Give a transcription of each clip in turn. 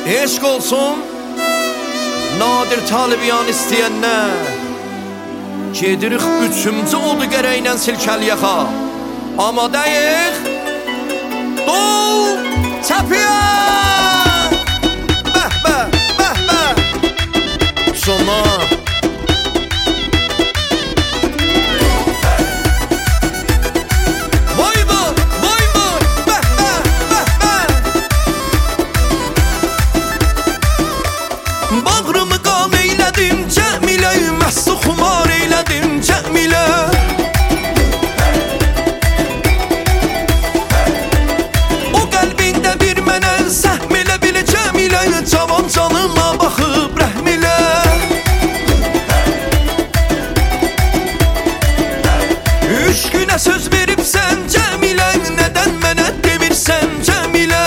Eşq olsun nadir talibiyan istəyənlər. Gedirik üçüncü odu gərəklə silkəliyaxa. Amadayıq Dol çəpiyə. Bəh bəh bəh bəh. Sona bağrımı qam eylədim Cəmilə, məstu xumar eylədim Cəmilə. O qəlbində bir mənə səhm elə bilə Cəmilə, cavan canıma baxıb rəhm elə. Üç günə söz veribsən Cəmilə, nədən mənə demirsən Cəmilə.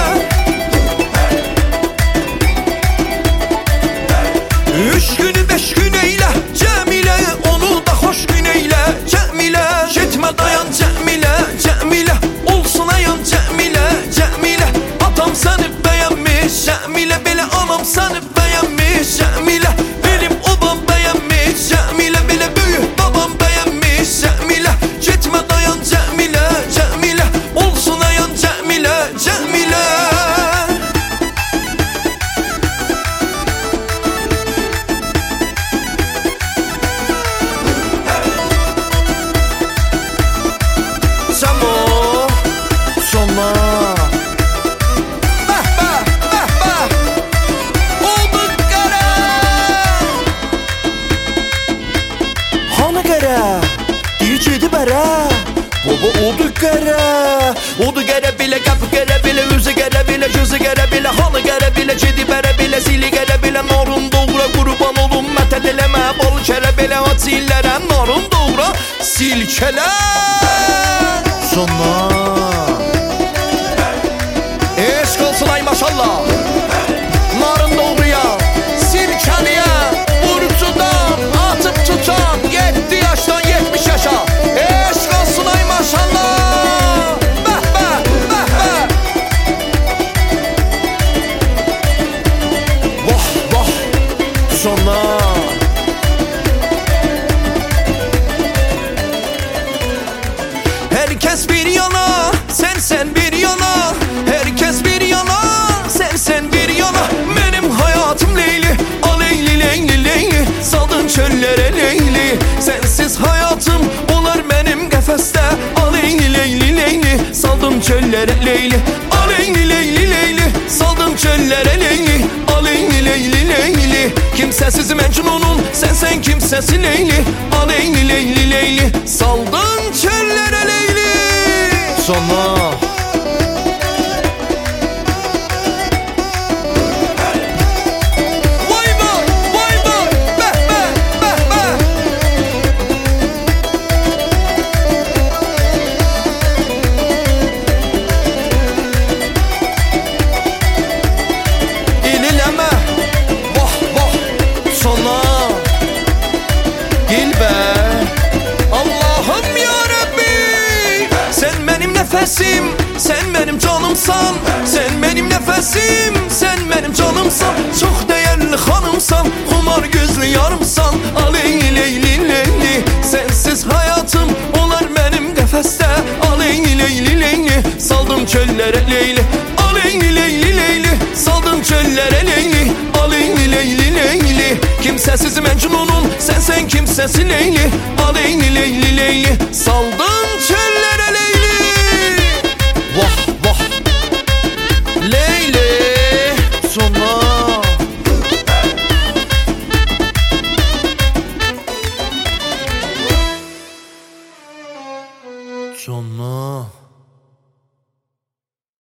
Üç günü beş gün eylə Cəmilə, onu da xoş gün eylə Cəmilə. Getmə dayan Cəmilə, Cəmilə, olsun ayan Cəmilə, Cəmilə. Atam səni bəyənmiş Cəmilə, belə anam səni bəyənmiş Cəmilə. Benim obam bəyənmiş Cəmilə, belə böyük babam bəyənmiş Cəmilə. Getmə dayan Cəmilə, Cəmilə, olsun ayan Cəmilə, Cəmilə. Sona bəh bəh bəh bəh. Oldu qərə. Hanı qərə? Deyir gedi bərə. Baba oldu qərə. Oldu qərə bilə, qapı qərə bilə, üzü qərə bilə, gözü qərə bilə. Hanı qərə bilə, gedi bərə bilə, zili qərə bilə. Narın doğra qurban olum, mətəl eləmə bol kərə bilə. Aç illərə narın doğra silkələ. Sona eşq olsun ay maşallah. Narın doğruya, silkəliyə, burcudan atıp tutan 7 yaşdan 70 yaşa. Eşq olsun ay maşallah. Bəh bəh bəh bəh. Vah vah. Sona herkes bir yana, sen bir yana. Herkes bir yana, sen bir yana. Benim hayatım Leyli, a Leyli Leyli Leyli. Saldın çöllere Leyli, sensiz hayatım olar benim qəfəsdə. A Leyli Leyli Leyli, saldın çöllere Leyli. A Leyli Leyli Leyli, saldın çöllere Leyli. A Leyli Leyli Leyli, kimsəsiz Məcnunun, sen kimsəsi Leyli. A Leyli Leyli Leyli, saldın çöllere Leyli. Sona nefesim, sen benim canımsan. Sen benim nefesim, sen benim canımsan. Çok değerli hanımsan, kumar gözlü yarımsan. A Leyli Leyli Leyli, sensiz hayatım olar benim qəfəsdə. A Leyli Leyli Leyli, saldım çöllere Leyli. A Leyli Leyli Leyli, saldım çöllere Leyli. A Leyli Leyli Leyli, kimsəsiz Məcnunun, sen kimsəsi Leyli. A Leyli Leyli Leyli, saldım çöllere